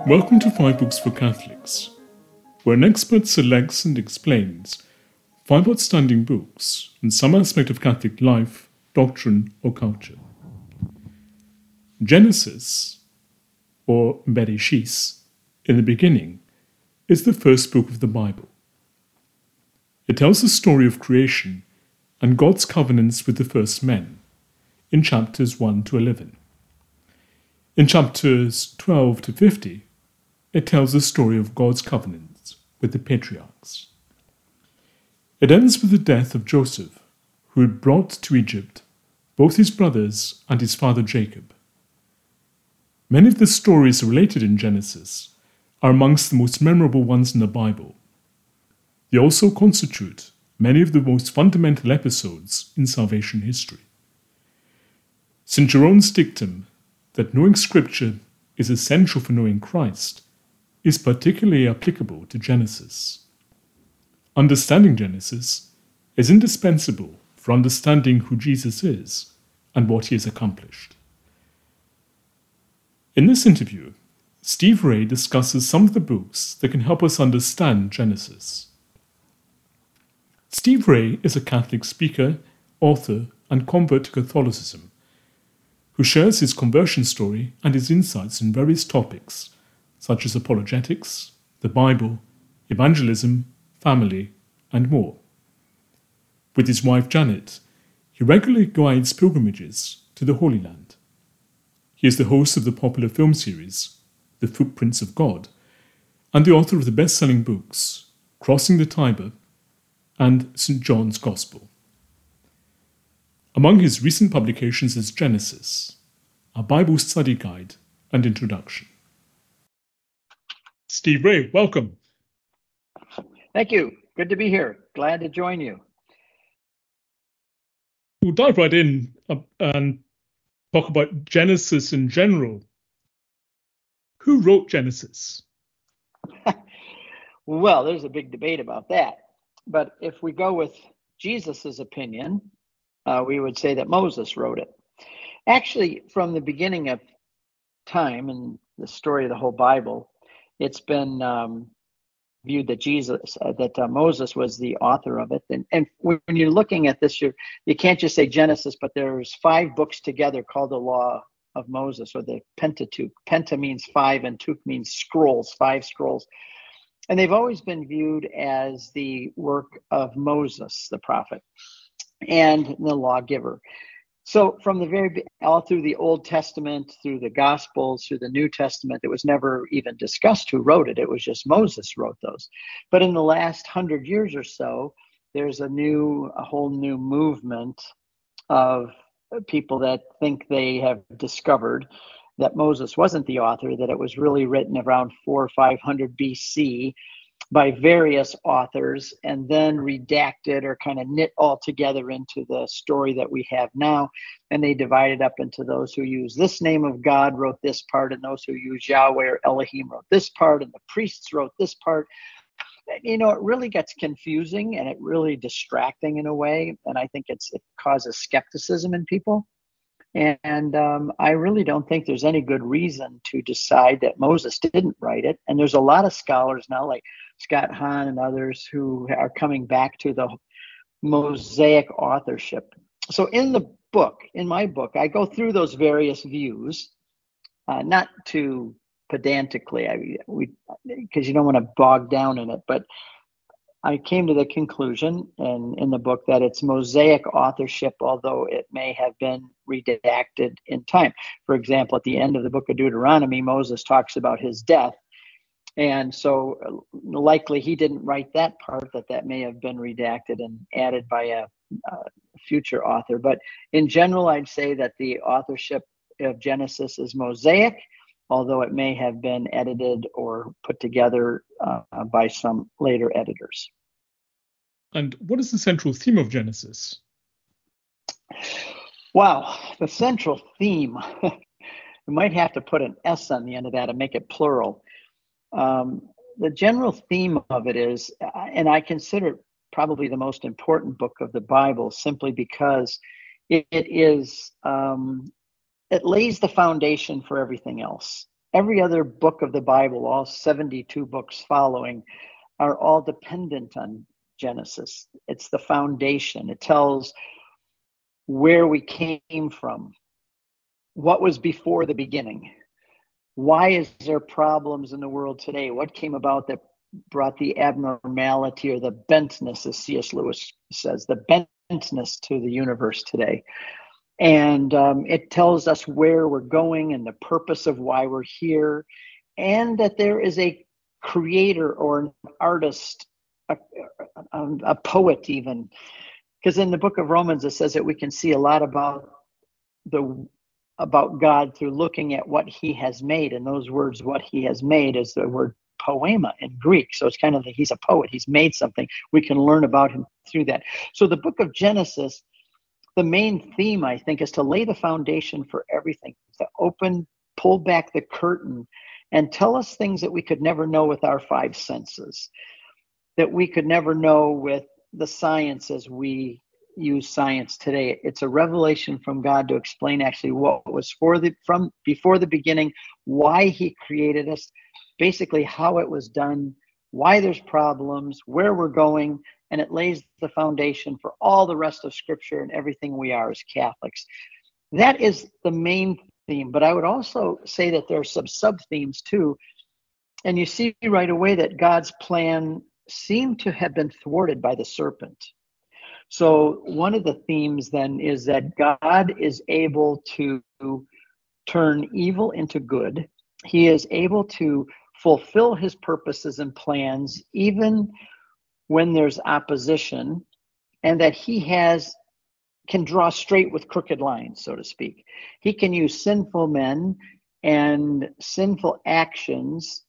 Welcome to 5 Books for Catholics, where an expert selects and explains 5 outstanding books on some aspect of Catholic life, doctrine, or culture. Genesis, or Bereshis, in the beginning, is the first book of the Bible. It tells the story of creation and God's covenants with the first men, in chapters 1 to 11. In chapters 12 to 50, it tells the story of God's covenants with the patriarchs. It ends with the death of Joseph, who had brought to Egypt both his brothers and his father Jacob. Many of the stories related in Genesis are amongst the most memorable ones in the Bible. They also constitute many of the most fundamental episodes in salvation history. St. Jerome's dictum that knowing Scripture is essential for knowing Christ is particularly applicable to Genesis. Understanding Genesis is indispensable for understanding who Jesus is and what he has accomplished. In this interview, Steve Ray discusses some of the books that can help us understand Genesis. Steve Ray is a Catholic speaker, author, and convert to Catholicism, who shares his conversion story and his insights on various topics, such as apologetics, the Bible, evangelism, family, and more. With his wife Janet, he regularly guides pilgrimages to the Holy Land. He is the host of the popular film series, The Footprints of God, and the author of the best-selling books, Crossing the Tiber and St. John's Gospel. Among his recent publications is Genesis, a Bible study guide and introduction. Steve Ray, welcome. Thank you. Good to be here. Glad to join you. We'll dive right in and talk about Genesis in general. Who wrote Genesis? Well, there's a big debate about that. But if we go with Jesus's opinion, we would say that Moses wrote it. Actually, from the beginning of time and the story of the whole Bible, it's been viewed that Moses was the author of it. And when you're looking at this, you can't just say Genesis, but there's 5 books together called the Law of Moses, or the Pentateuch. Penta means 5 and Tuch means scrolls, 5 scrolls. And they've always been viewed as the work of Moses, the prophet, and the lawgiver. So from the all through the Old Testament, through the Gospels, through the New Testament, it was never even discussed who wrote it. It was just Moses wrote those. But in the last 100 years or so, there's a whole new movement of people that think they have discovered that Moses wasn't the author, that it was really written around 400 or 500 BC by various authors, and then redacted or kind of knit all together into the story that we have now. And they divided up into those who use this name of God wrote this part, and those who use Yahweh or Elohim wrote this part, and the priests wrote this part. You know, it really gets confusing and it really distracting in a way. And I think it causes skepticism in people. And I really don't think there's any good reason to decide that Moses didn't write it. And there's a lot of scholars now, like Scott Hahn and others, who are coming back to the Mosaic authorship. So in my book, I go through those various views, not too pedantically, because you don't want to bog down in it, but I came to the conclusion in the book that it's Mosaic authorship, although it may have been redacted in time. For example, at the end of the book of Deuteronomy, Moses talks about his death. And so likely he didn't write that part, that may have been redacted and added by a future author. But in general, I'd say that the authorship of Genesis is Mosaic, although it may have been edited or put together by some later editors. And what is the central theme of Genesis? Wow, the central theme. We might have to put an S on the end of that and make it plural. The general theme of it is, and I consider it probably the most important book of the Bible, simply because it lays the foundation for everything else. Every other book of the Bible, all 72 books following, are all dependent on Genesis. It's the foundation. It tells where we came from, what was before the beginning. Why is there problems in the world today? What came about that brought the abnormality or the bentness, as C.S. Lewis says, the bentness to the universe today? And it tells us where we're going and the purpose of why we're here, and that there is a creator or an artist, a poet even. Because in the book of Romans, it says that we can see a lot about God through looking at what he has made. And those words, what he has made, is the word poema in Greek. So it's kind of like he's a poet. He's made something. We can learn about him through that. So the book of Genesis, the main theme, I think, is to lay the foundation for everything, to pull back the curtain and tell us things that we could never know with our five senses, that we could never know with the science as we use science today. It's a revelation from God to explain actually what was from before the beginning, why he created us, basically how it was done, why there's problems, where we're going, and it lays the foundation for all the rest of Scripture and everything we are as Catholics. That is the main theme, but I would also say that there are some sub-themes too, and you see right away that God's plan seemed to have been thwarted by the serpent. So one of the themes then is that God is able to turn evil into good. He is able to fulfill his purposes and plans even when there's opposition, and that he can draw straight with crooked lines, so to speak. He can use sinful men and sinful actions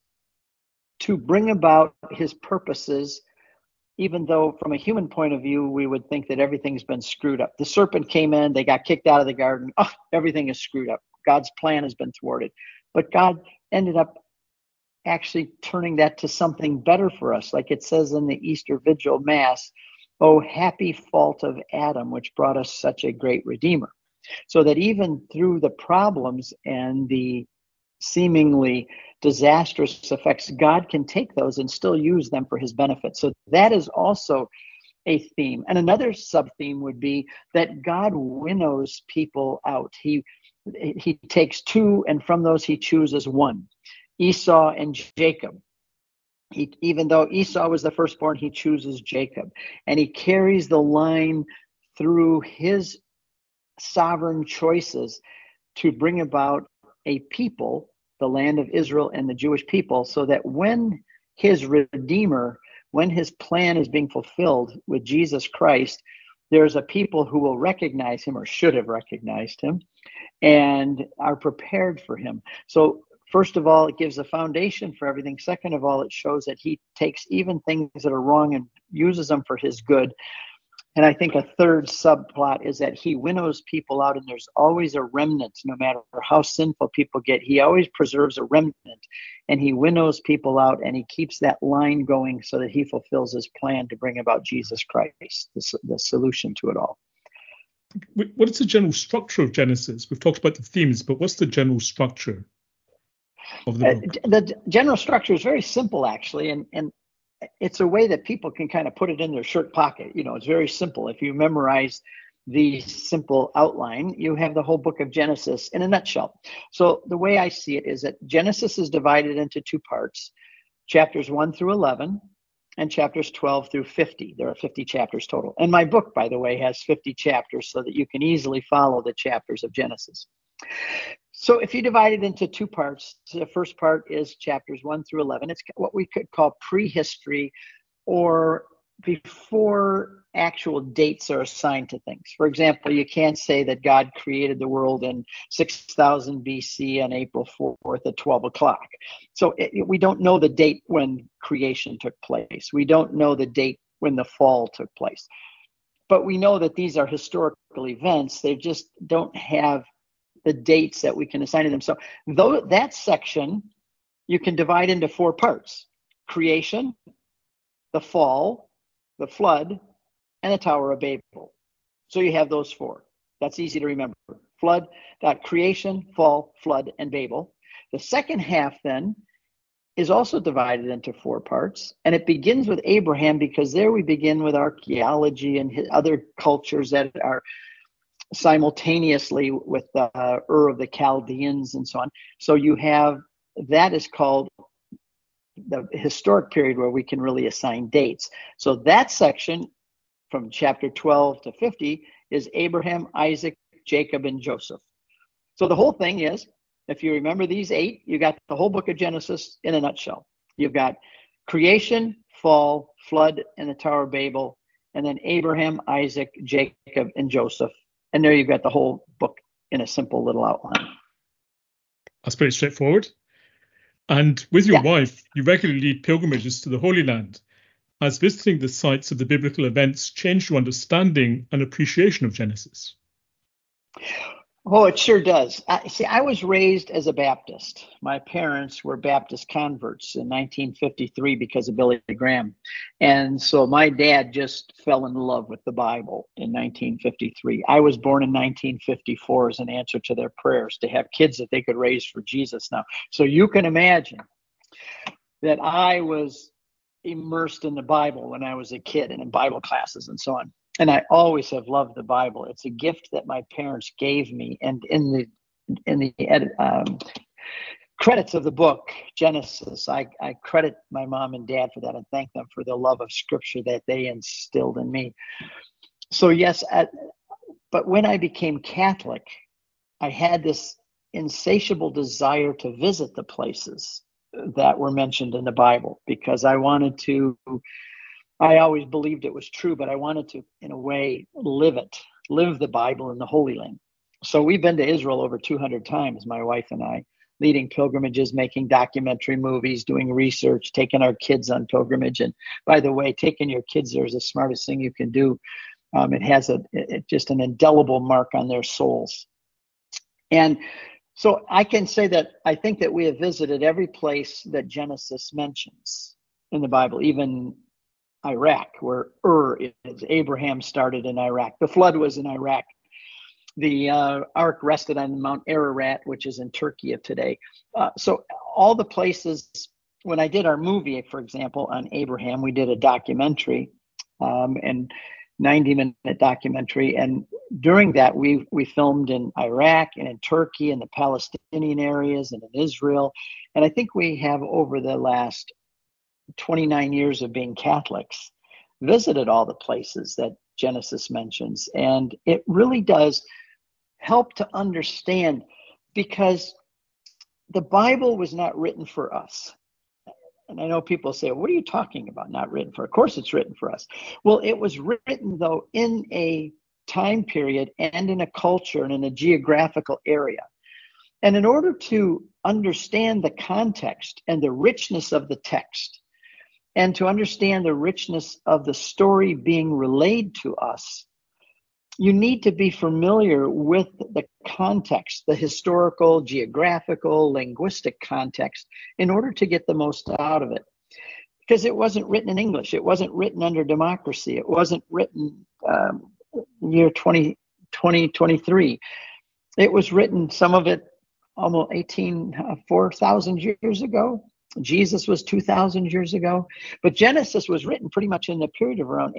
to bring about his purposes, even though from a human point of view, we would think that everything's been screwed up. The serpent came in, they got kicked out of the garden. Oh, everything is screwed up. God's plan has been thwarted. But God ended up actually turning that to something better for us. Like it says in the Easter Vigil Mass, "Oh, happy fault of Adam, which brought us such a great Redeemer." So that even through the problems and the seemingly disastrous effects, God can take those and still use them for his benefit. So that is also a theme. And another sub-theme would be that God winnows people out. He takes two, and from those he chooses one. Esau and Jacob. Even though Esau was the firstborn, he chooses Jacob. And he carries the line through his sovereign choices to bring about a people, the land of Israel and the Jewish people, so that when his Redeemer, when his plan is being fulfilled with Jesus Christ, there's a people who will recognize him, or should have recognized him, and are prepared for him. So first of all, it gives a foundation for everything. Second of all, it shows that he takes even things that are wrong and uses them for his good. And I think a third subplot is that he winnows people out, and there's always a remnant. No matter how sinful people get, he always preserves a remnant, and he winnows people out, and he keeps that line going so that he fulfills his plan to bring about Jesus Christ, the solution to it all. What is the general structure of Genesis? We've talked about the themes, but what's the general structure of the book? The general structure is very simple, actually, and it's a way that people can kind of put it in their shirt pocket. It's very simple. If you memorize the simple outline, you have the whole book of Genesis in a nutshell. So the way I see it is that Genesis is divided into two parts, chapters 1 through 11 and chapters 12 through 50. There are 50 chapters total. And my book, by the way, has 50 chapters so that you can easily follow the chapters of Genesis. So if you divide it into two parts, the first part is chapters 1 through 11. It's what we could call prehistory, or before actual dates are assigned to things. For example, you can't say that God created the world in 6000 BC on April 4th at 12 o'clock. So we don't know the date when creation took place. We don't know the date when the fall took place. But we know that these are historical events. They just don't have the dates that we can assign to them. So that section you can divide into four parts: creation, the fall, the flood, and the Tower of Babel. So you have those four. That's easy to remember. Creation, fall, flood, and Babel. The second half then is also divided into 4 parts, and it begins with Abraham, because there we begin with archaeology and other cultures that are simultaneously with the Ur of the Chaldeans and so on. So you have, that is called the historic period where we can really assign dates. So that section from chapter 12 to 50 is Abraham, Isaac, Jacob, and Joseph. So the whole thing is, if you remember these 8, you got the whole book of Genesis in a nutshell. You've got creation, fall, flood, and the Tower of Babel, and then Abraham, Isaac, Jacob, and Joseph. And there you've got the whole book in a simple little outline. That's pretty straightforward. And with your wife, you regularly lead pilgrimages to the Holy Land. Has visiting the sites of the biblical events changed your understanding and appreciation of Genesis? Oh, it sure does. I was raised as a Baptist. My parents were Baptist converts in 1953 because of Billy Graham. And so my dad just fell in love with the Bible in 1953. I was born in 1954 as an answer to their prayers to have kids that they could raise for Jesus now. So you can imagine that I was immersed in the Bible when I was a kid and in Bible classes and so on. And I always have loved the Bible. It's a gift that my parents gave me. And in the credits of the book, Genesis, I credit my mom and dad for that and thank them for the love of Scripture that they instilled in me. So yes, but when I became Catholic, I had this insatiable desire to visit the places that were mentioned in the Bible, because I always believed it was true, but I wanted to, in a way, live the Bible in the Holy Land. So we've been to Israel over 200 times, my wife and I, leading pilgrimages, making documentary movies, doing research, taking our kids on pilgrimage. And by the way, taking your kids there is the smartest thing you can do. It has just an indelible mark on their souls. And so I can say that I think that we have visited every place that Genesis mentions in the Bible, even Iraq, where Ur is. Abraham started in Iraq. The flood was in Iraq. The ark rested on Mount Ararat, which is in Turkey of today. So all the places, when I did our movie, for example, on Abraham, we did a documentary, and 90-minute documentary. And during that, we filmed in Iraq and in Turkey and the Palestinian areas and in Israel. And I think we have, over the last 29 years of being Catholics, visited all the places that Genesis mentions. And it really does help to understand, because the Bible was not written for us. And I know people say, what are you talking about? Not written for? Of course it's written for us. Well, it was written, though, in a time period and in a culture and in a geographical area. And in order to understand the context and the richness of the text, and to understand the richness of the story being relayed to us, you need to be familiar with the context, the historical, geographical, linguistic context, in order to get the most out of it. Because it wasn't written in English. It wasn't written under democracy. It wasn't written year 2023. It was written, some of it almost 4,000 years ago. Jesus was 2,000 years ago. But Genesis was written pretty much in the period of around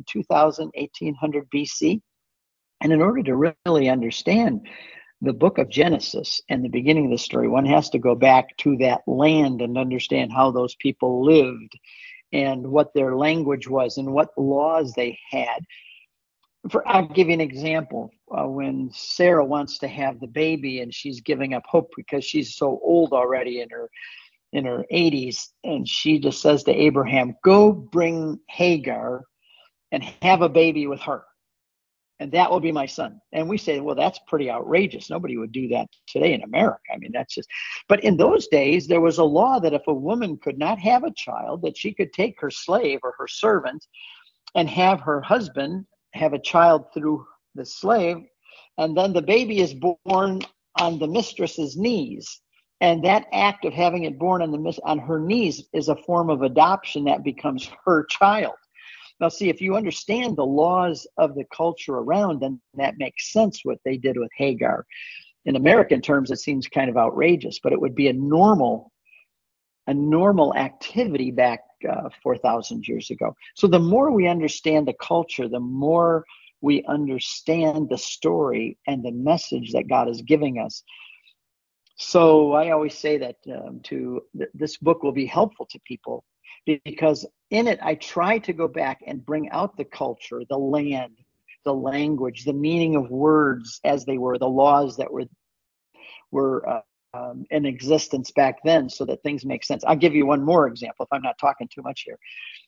1800 BC. And in order to really understand the book of Genesis and the beginning of the story, one has to go back to that land and understand how those people lived and what their language was and what laws they had. I'll give you an example. When Sarah wants to have the baby and she's giving up hope because she's so old already in her 80s, and she just says to Abraham, go bring Hagar and have a baby with her, and that will be my son. And we say, well, that's pretty outrageous. Nobody would do that today in America. I mean, that's just, but in those days, there was a law that if a woman could not have a child, that she could take her slave or her servant and have her husband have a child through the slave, and then the baby is born on the mistress's knees. And that act of having it born on her knees is a form of adoption that becomes her child. Now, see, if you understand the laws of the culture around, then that makes sense what they did with Hagar. in American terms, it seems kind of outrageous, but it would be a normal activity back 4,000 years ago. So the more we understand the culture, the more we understand the story and the message that God is giving us. So I always say that this book will be helpful to people, because in it I try to go back and bring out the culture, the land, the language, the meaning of words as they were, the laws that were in existence back then, so that things make sense. I'll give you one more example if I'm not talking too much here.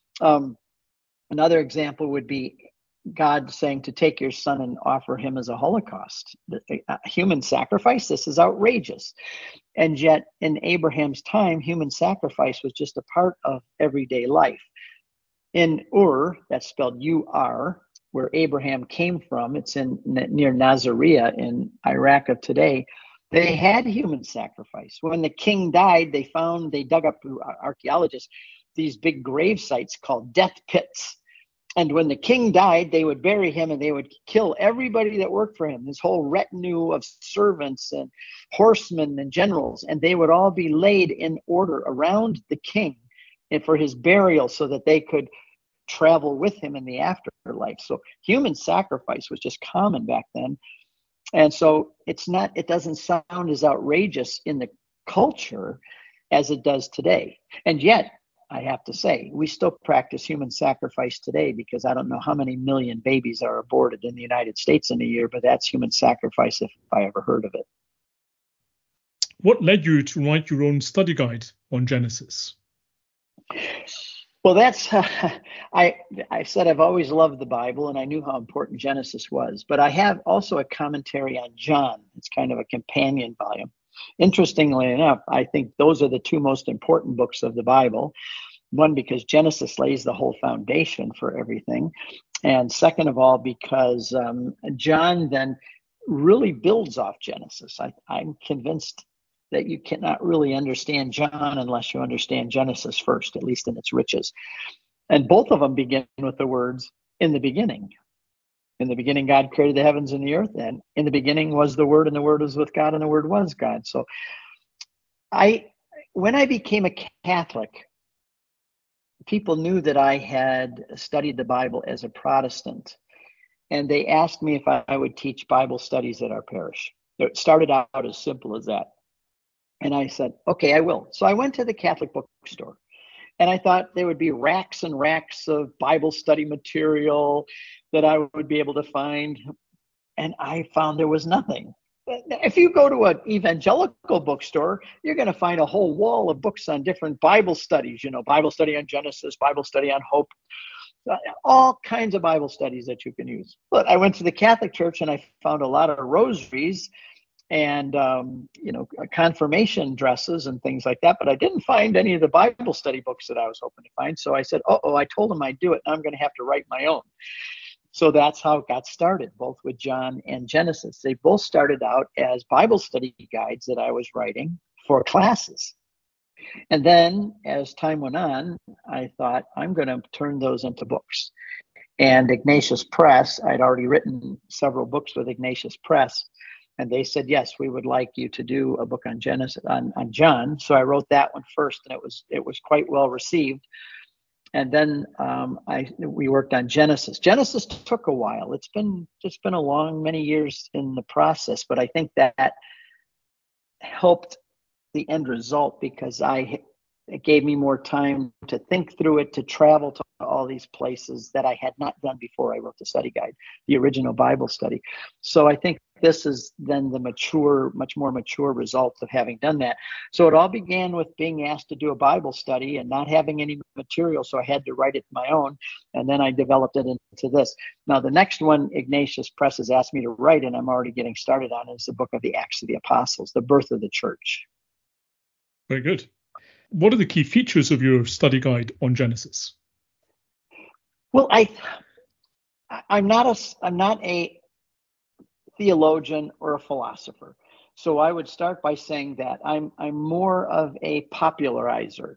Another example would be God saying to take your son and offer him as a holocaust, a human sacrifice. This is outrageous. And yet in Abraham's time, human sacrifice was just a part of everyday life. In Ur, that's spelled U-R, where Abraham came from, it's near Nazareth in Iraq of today, they had human sacrifice. When the king died, they dug up, archaeologists, these big grave sites called death pits. And when the king died, they would bury him and they would kill everybody that worked for him, his whole retinue of servants and horsemen and generals. And they would all be laid in order around the king and for his burial, so that they could travel with him in the afterlife. So human sacrifice was just common back then. And so it doesn't sound as outrageous in the culture as it does today. And yet, I have to say, we still practice human sacrifice today, because I don't know how many million babies are aborted in the United States in a year, but that's human sacrifice if I ever heard of it. What led you to write your own study guide on Genesis? Well, that's, I said I've always loved the Bible, and I knew how important Genesis was, but I have also a commentary on John. It's kind of a companion volume. Interestingly enough, I think those are the two most important books of the Bible. One, because Genesis lays the whole foundation for everything. And second of all, because John then really builds off Genesis. I'm convinced that you cannot really understand John unless you understand Genesis first, at least in its riches. And both of them begin with the words, in the beginning. In the beginning, God created the heavens and the earth, and in the beginning was the Word, and the Word was with God, and the Word was God. So when I became a Catholic, people knew that I had studied the Bible as a Protestant, and they asked me if I would teach Bible studies at our parish. It started out as simple as that. And I said, okay, I will. So I went to the Catholic bookstore, and I thought there would be racks and racks of Bible study material that I would be able to find. And I found there was nothing. If you go to an evangelical bookstore, you're going to find a whole wall of books on different Bible studies, Bible study on Genesis, Bible study on hope, all kinds of Bible studies that you can use. But I went to the Catholic Church and I found a lot of rosaries and confirmation dresses and things like that, but I didn't find any of the Bible study books that I was hoping to find. So I said, I told them I'd do it. Now I'm going to have to write my own. So that's how it got started, both with John and Genesis. They both started out as Bible study guides that I was writing for classes. And then as time went on, I thought, I'm going to turn those into books. And Ignatius Press, I'd already written several books with Ignatius Press, and they said, yes, we would like you to do a book on Genesis, on John. So I wrote that one first, and it was quite well received. And then we worked on Genesis. Genesis took a while. It's been a long, many years in the process, but I think that helped the end result, because it gave me more time to think through it, to travel to all these places that I had not done before I wrote the study guide, the original Bible study. So I think this is then the much more mature result of having done that. So it all began with being asked to do a Bible study and not having any material, so I had to write it my own, and then I developed it into this. Now, the next one Ignatius Press has asked me to write, and I'm already getting started on, is the book of the Acts of the Apostles, the birth of the church. Very good. What are the key features of your study guide on Genesis? Well, I'm not a theologian or a philosopher, so I would start by saying that I'm more of a popularizer.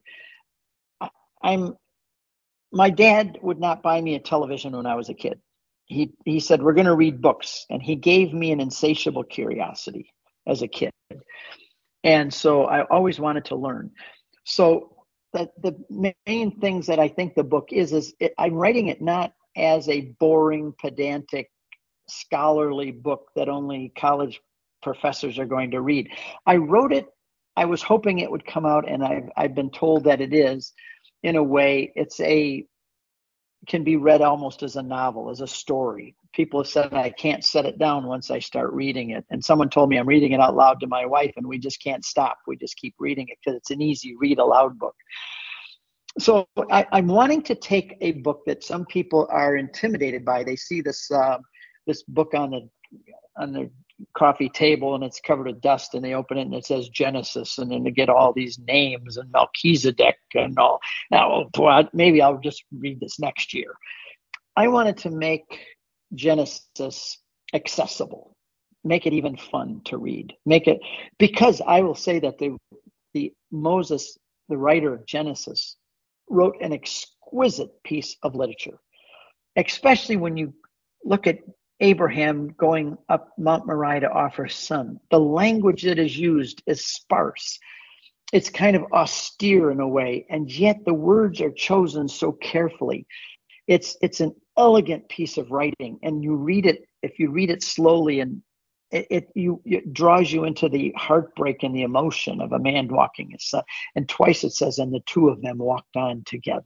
My dad would not buy me a television when I was a kid. He said, we're going to read books, and he gave me an insatiable curiosity. as a kid. And so I always wanted to learn. So the main things that I think the book I'm writing it not as a boring, pedantic, scholarly book that only college professors are going to read. I wrote it, I was hoping it would come out, and I've been told that it is, in a way, can be read almost as a novel, as a story. People have said I can't set it down once I start reading it. And someone told me I'm reading it out loud to my wife, and we just can't stop. We just keep reading it because it's an easy read aloud book. So I'm wanting to take a book that some people are intimidated by. They see this book on the coffee table, and it's covered with dust, and they open it and it says Genesis, and then they get all these names and Melchizedek and all. Now, maybe I'll just read this next year. I wanted to make Genesis accessible, make it even fun to read, because I will say that the Moses, the writer of Genesis, wrote an exquisite piece of literature, especially when you look at Abraham going up Mount Moriah to offer his son. The language that is used is sparse. It's kind of austere in a way, and yet the words are chosen so carefully. It's an elegant piece of writing, and you read it, if you read it slowly, and it draws you into the heartbreak and the emotion of a man walking his son. And twice it says, and the two of them walked on together.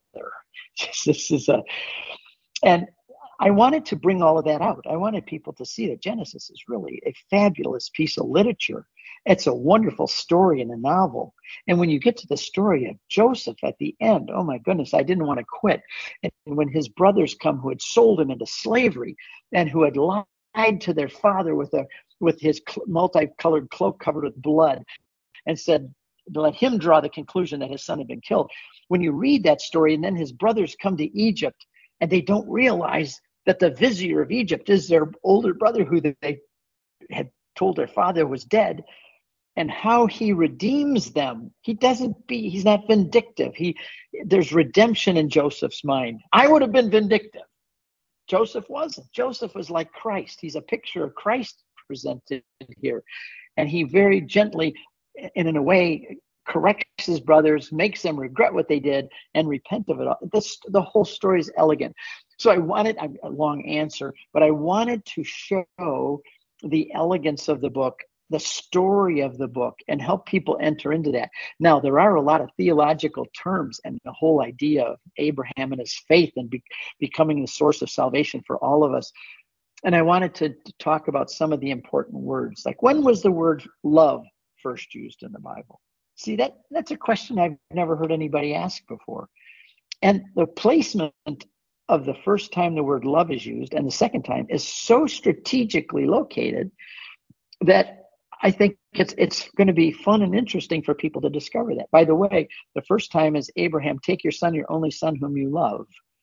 And I wanted to bring all of that out. I wanted people to see that Genesis is really a fabulous piece of literature. It's a wonderful story in a novel. And when you get to the story of Joseph at the end, oh my goodness, I didn't want to quit. And when his brothers come who had sold him into slavery and who had lied to their father with his multicolored cloak covered with blood and said, let him draw the conclusion that his son had been killed. When you read that story, and then his brothers come to Egypt, and they don't realize that the vizier of Egypt is their older brother who they had told their father was dead, and how he redeems them. He's not vindictive. There's redemption in Joseph's mind. I would have been vindictive. Joseph wasn't. Joseph was like Christ. He's a picture of Christ presented here. And he very gently, and in a way, corrects his brothers, makes them regret what they did, and repent of it all. The whole story is elegant. So a long answer, but I wanted to show the elegance of the book, the story of the book, and help people enter into that. Now, there are a lot of theological terms, and the whole idea of Abraham and his faith and becoming the source of salvation for all of us. And I wanted to talk about some of the important words. Like, when was the word love first used in the Bible? See, that's a question I've never heard anybody ask before. And the placement of the first time the word love is used and the second time is so strategically located that I think it's going to be fun and interesting for people to discover that. By the way, the first time is Abraham, take your son, your only son whom you love.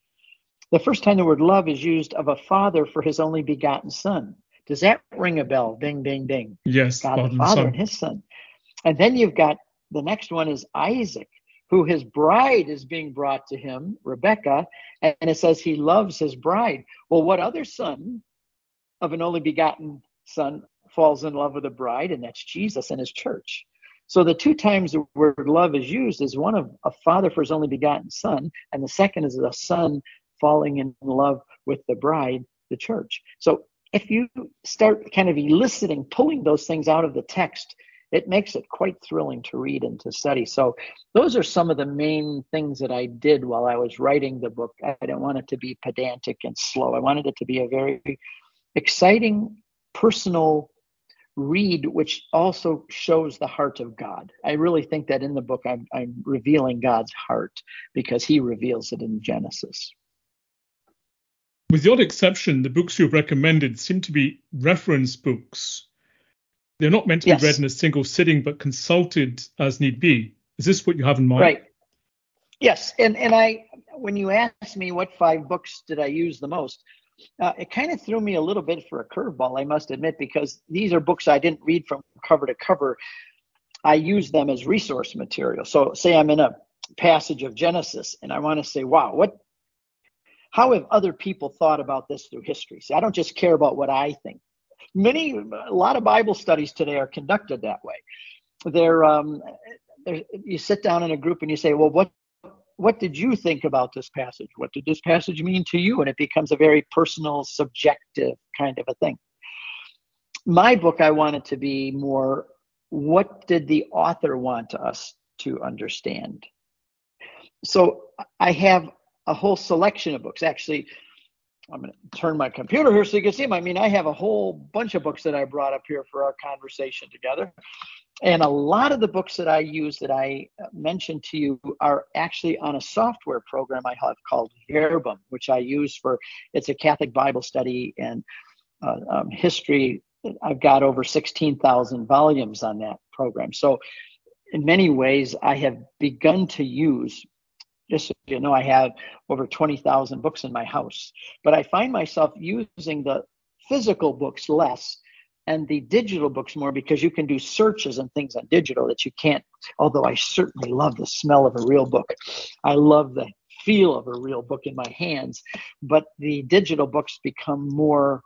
The first time the word love is used of a father for his only begotten son. Does that ring a bell? Ding, ding, ding. Yes. God the Father and his son. And then you've got the next one is Isaac, who his bride is being brought to him, Rebecca, and it says he loves his bride. Well, what other son of an only begotten son falls in love with a bride? And that's Jesus and his church. So the two times the word love is used is one of a father for his only begotten son, and the second is a son falling in love with the bride, the church. So if you start kind of pulling those things out of the text, it makes it quite thrilling to read and to study. So those are some of the main things that I did while I was writing the book. I didn't want it to be pedantic and slow. I wanted it to be a very exciting, personal read, which also shows the heart of God. I really think that in the book, I'm revealing God's heart because he reveals it in Genesis. With the odd exception, the books you've recommended seem to be reference books. They're not meant to be read in a single sitting, but consulted as need be. Is this what you have in mind? Right. Yes. And when you asked me what 5 books did I use the most, it kind of threw me a little bit for a curveball, I must admit, because these are books I didn't read from cover to cover. I use them as resource material. So say I'm in a passage of Genesis and I want to say, wow, how have other people thought about this through history? See, I don't just care about what I think. A lot of Bible studies today are conducted that way. You sit down in a group and you say, well, what did you think about this passage? What did this passage mean to you? And it becomes a very personal, subjective kind of a thing. My book, I want it to be more, what did the author want us to understand? So I have a whole selection of books. Actually, I'm going to turn my computer here so you can see them. I mean, I have a whole bunch of books that I brought up here for our conversation together. And a lot of the books that I use that I mentioned to you are actually on a software program I have called Verbum, which I use it's a Catholic Bible study and history. I've got over 16,000 volumes on that program. So in many ways, I have begun to use, just so you know, I have over 20,000 books in my house, but I find myself using the physical books less and the digital books more, because you can do searches and things on digital that you can't, although I certainly love the smell of a real book. I love the feel of a real book in my hands, but the digital books become more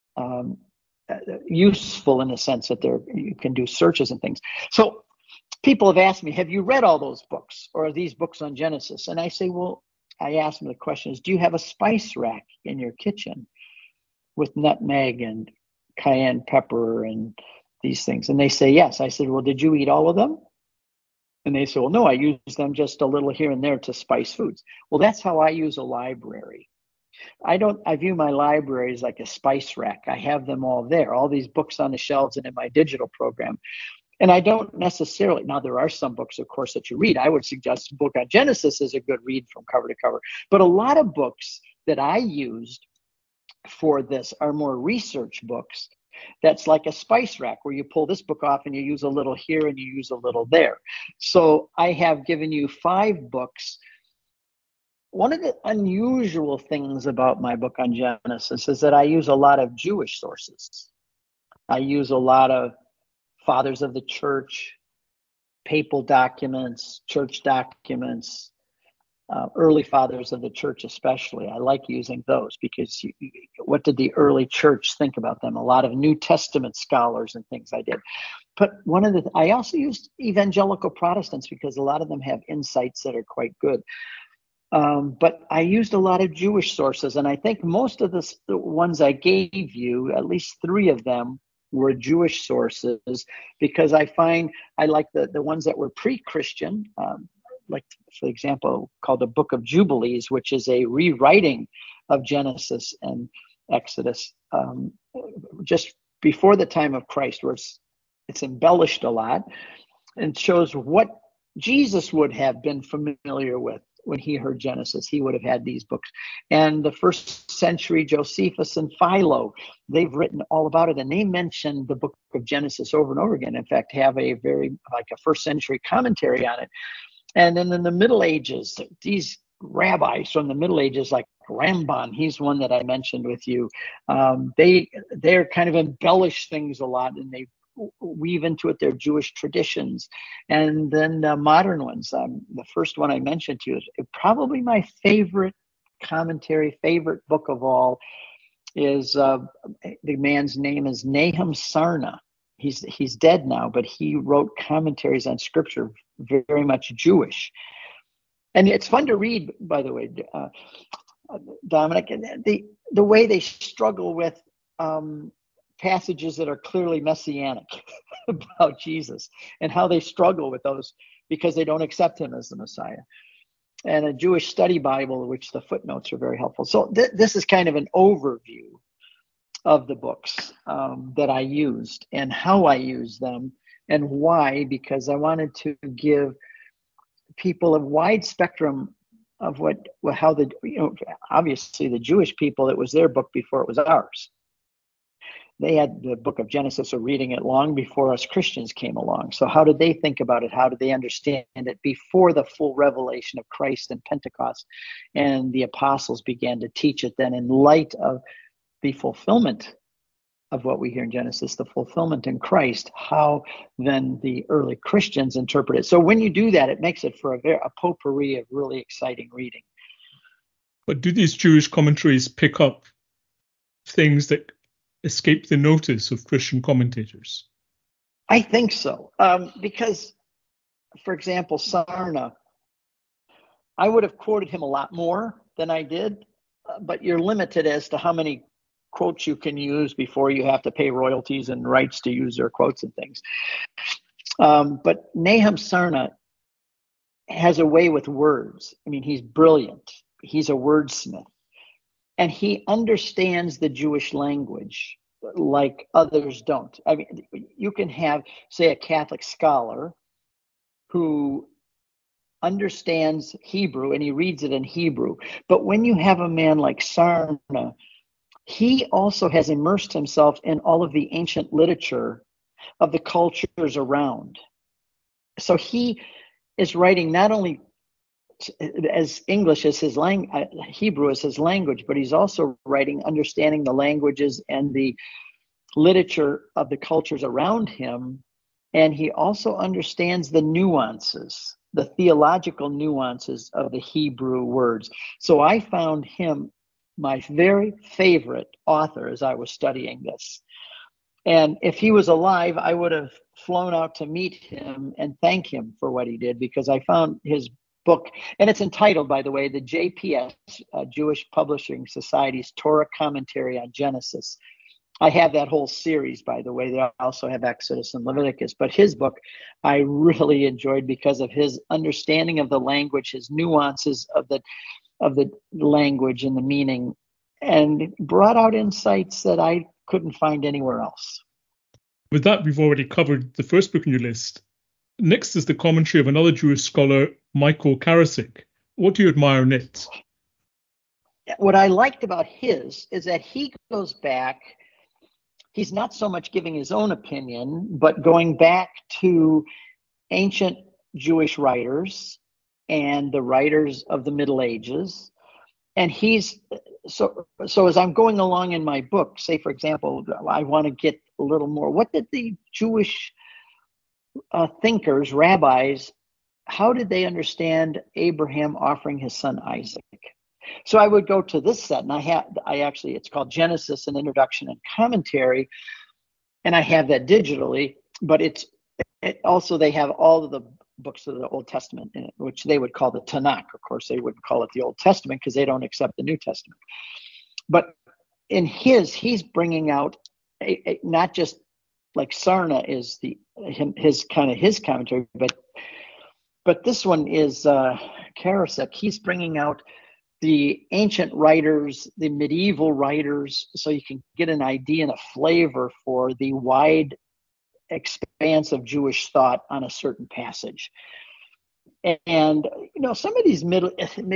useful in the sense that you can do searches and things. So people have asked me, have you read all those books, or are these books on Genesis? And I say, well, I ask them the question is, do you have a spice rack in your kitchen with nutmeg and cayenne pepper and these things? And they say, yes. I said, well, did you eat all of them? And they say, well, no, I use them just a little here and there to spice foods. Well, that's how I use a library. I view my library as like a spice rack. I have them all there, all these books on the shelves and in my digital program. And I don't necessarily, now there are some books, of course, that you read. I would suggest a book on Genesis is a good read from cover to cover. But a lot of books that I used for this are more research books. That's like a spice rack where you pull this book off and you use a little here and you use a little there. So I have given you 5 books. One of the unusual things about my book on Genesis is that I use a lot of Jewish sources. I use a lot of fathers of the church, papal documents, church documents, early fathers of the church especially. I like using those because what did the early church think about them? A lot of New Testament scholars and things I did. But I also used evangelical Protestants because a lot of them have insights that are quite good. But I used a lot of Jewish sources, and I think most of the ones I gave you, at least 3 of them, were Jewish sources, because I find I like the ones that were pre-Christian, like, for example, called the Book of Jubilees, which is a rewriting of Genesis and Exodus just before the time of Christ, where it's embellished a lot and shows what Jesus would have been familiar with when he heard Genesis. He would have had these books. And the first century Josephus and Philo, they've written all about it. And they mention the book of Genesis over and over again. In fact, have a first century commentary on it. And then in the Middle Ages, these rabbis from the Middle Ages, like Ramban, he's one that I mentioned with you. They're kind of embellish things a lot, and they weave into it their Jewish traditions. And then modern ones. The first one I mentioned to you is probably my favorite commentary, favorite book of all is the man's name is Nahum Sarna. He's dead now, but he wrote commentaries on scripture, very much Jewish. And it's fun to read, by the way, Dominic, and the way they struggle with passages that are clearly messianic about Jesus, and how they struggle with those because they don't accept him as the Messiah. And a Jewish study Bible, which the footnotes are very helpful. So this is kind of an overview of the books that I used and how I used them and why, because I wanted to give people a wide spectrum of obviously the Jewish people, it was their book before it was ours. They had the book of Genesis, or reading it long before us Christians came along. So how did they think about it? How did they understand it before the full revelation of Christ and Pentecost? And the apostles began to teach it then in light of the fulfillment of what we hear in Genesis, the fulfillment in Christ, how then the early Christians interpret it. So when you do that, it makes it for a potpourri of really exciting reading. But do these Jewish commentaries pick up things that escaped the notice of Christian commentators? I think so. Because, for example, Sarna, I would have quoted him a lot more than I did, but you're limited as to how many quotes you can use before you have to pay royalties and rights to use their quotes and things. But Nahum Sarna has a way with words. I mean, he's brilliant. He's a wordsmith. And he understands the Jewish language like others don't. I mean, you can have, say, a Catholic scholar who understands Hebrew and he reads it in Hebrew. But when you have a man like Sarna, he also has immersed himself in all of the ancient literature of the cultures around. So he is writing not only as English as his Hebrew as his language, but he's also writing understanding the languages and the literature of the cultures around him. And he also understands the nuances, the theological nuances of the Hebrew words. So I found him my very favorite author as I was studying this. And if he was alive, I would have flown out to meet him and thank him for what he did, because I found his book, and it's entitled, by the way, the JPS, Jewish Publishing Society's Torah Commentary on Genesis. I have that whole series, by the way. They also have Exodus and Leviticus. But his book I really enjoyed because of his understanding of the language, his nuances of the language and the meaning, and brought out insights that I couldn't find anywhere else. With that, we've already covered the first book on your list. Next is the commentary of another Jewish scholar, Michael Karasik. What do you admire in it? What I liked about his is that he goes back. He's not so much giving his own opinion, but going back to ancient Jewish writers and the writers of the Middle Ages. And he's so as I'm going along in my book, say, for example, I want to get a little more. What did the Jewish thinkers, rabbis, how did they understand Abraham offering his son Isaac? So I would go to this set, and it's called Genesis, an Introduction and Commentary, and I have that digitally, but it also, they have all of the books of the Old Testament in it, which they would call the Tanakh. Of course, they wouldn't call it the Old Testament because they don't accept the New Testament. But in he's bringing out not just like Sarna is his commentary, but this one is Karasik. He's bringing out the ancient writers, the medieval writers, so you can get an idea and a flavor for the wide expanse of Jewish thought on a certain passage. And some of these Middle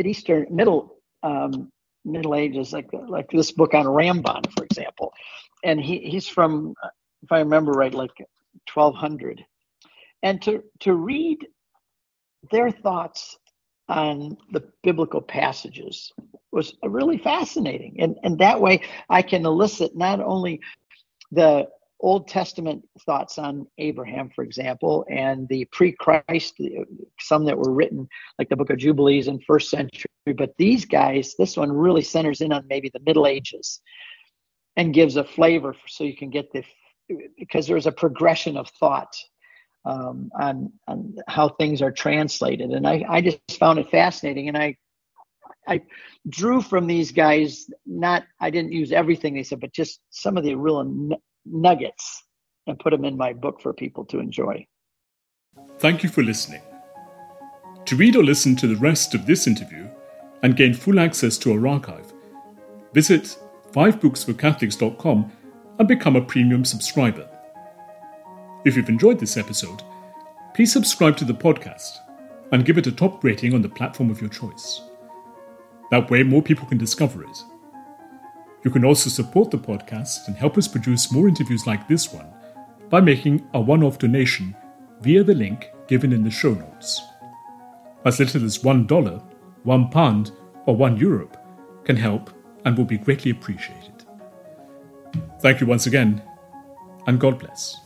Ages, like this book on Ramban, for example, and he's from, if I remember right, like 1200, and to read their thoughts on the biblical passages was really fascinating. And that way I can elicit not only the Old Testament thoughts on Abraham, for example, and the pre-Christ, some that were written, like the Book of Jubilees in first century, but these guys, this one really centers in on maybe the Middle Ages and gives a flavor so you can get because there's a progression of thought on how things are translated. And I just found it fascinating. And I drew from these guys, I didn't use everything they said, but just some of the real nuggets, and put them in my book for people to enjoy. Thank you for listening. To read or listen to the rest of this interview and gain full access to our archive, visit 5booksforcatholics.com and become a premium subscriber. If you've enjoyed this episode, please subscribe to the podcast and give it a top rating on the platform of your choice. That way more people can discover it. You can also support the podcast and help us produce more interviews like this one by making a one-off donation via the link given in the show notes. As little as $1, £1, or €1 can help and will be greatly appreciated. Thank you once again, and God bless.